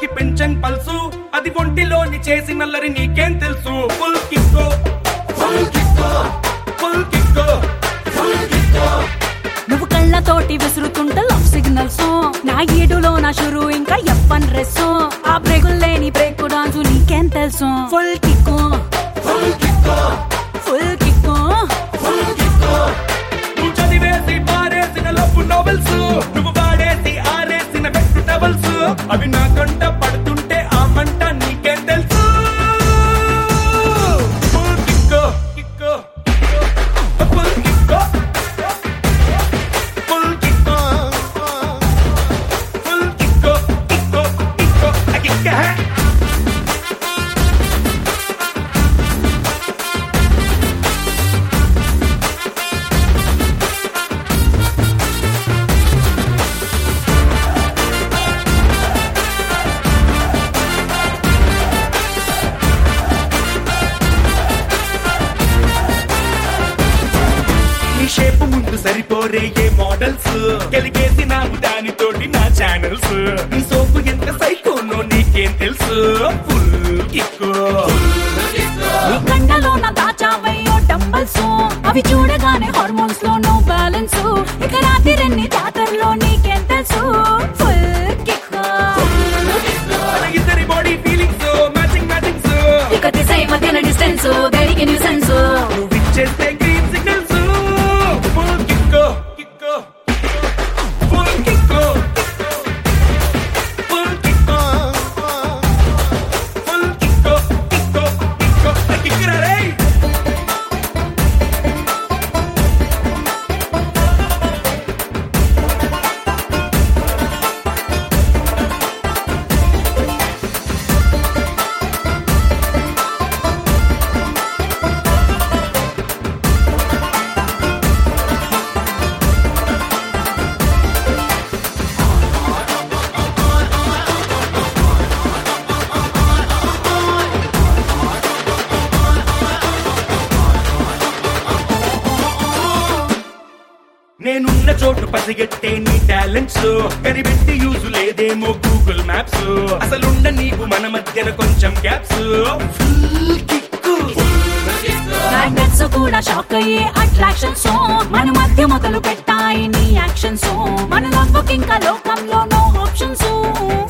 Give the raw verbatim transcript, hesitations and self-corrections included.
పెంచన్ pulse అది ఒంటిలోని చేసి నల్లరి నీకేం తెలుసు ఫుల్ కిక్కో ఫుల్ కిక్కో ఫుల్ కిక్కో ఫుల్ కిక్కో నువ్వు కళ్ళతోటి విసురుతుంటే లవ్ సిగ్నల్స్ నా ఈడులో నా షురు ఇంకా ఎప్పన్ రెస్ ఆ బ్రేకులు లేని బ్రేక్ డాన్స్ నీకేం తెలుసు ఫుల్ కిక్కో ఫుల్ కిక్కో ఫుల్ కిక్కో ఫుల్ కిక్కో నువ్వు చదివేసి పారేసిన లవ్ నోవెల్స్ నువ్వు వాడేసి ఆరేసిన బెస్ట్ టవల్స్ అవి నా కంట పడుతుంటే ఆ మంట నీకేం తెలుసు ఫుల్ కిక్కో కిక్కో ఫుల్ కిక్కో ఫుల్ కిక్కో ఫుల్ కిక్కో కిక్కో కిక్కో కిక్క షేపు ముందు సరిపోరే ఏ మోడల్స్ కలిగేసి నాకు దానితోటి నా ఛానల్స్ నీ సోపు ఎంత సైకోనో నీకేం తెలుసు ఫుల్ కిక్కో నీ కళ్ళలో నా దాచావయ్యో డంబల్స్ అవి చూడగానే హార్మోన్స్ లో నో బ్యాలెన్స్ ఇక రాత్రి జాతరలో నీకేం తెలుసు ఫుల్ కిక్కో మన ఇద్దరి బాడీ ఫీలింగ్స్ మ్యాచింగ్ మ్యాచింగ్స్ ఇక దిశ మధ్యన డిస్టెన్స్ దేనికి న్యూసెన్స్ నువ్వు ఇచ్చేస్తే గ్రీన్ సిగ్నల్స్ ఫుల్ కిక్కో కిక్కో ఫుల్ కిక్కో ఫుల్ కిక్కో ఫుల్ కిక్కో కిక్కో కిక్కో కిక్కరా రే నేనున్న చోటు పసిగట్టే నీ టాలెంట్స్ కనిపెట్టి యూజ్ లేదేమో గూగుల్ మ్యాప్స్ అసలుండ నీకు మన మధ్యన కొంచెం గ్యాప్స్ ఫుల్ కిక్కు మ్యాగ్నెట్స్ కూడా షాక్ అయ్యే అట్రాక్షన్స్ మన మధ్య మొదలు పెట్టాయి నీ యాక్షన్స్ మన లవ్ ఇంకా లోకంలో నో ఆప్షన్స్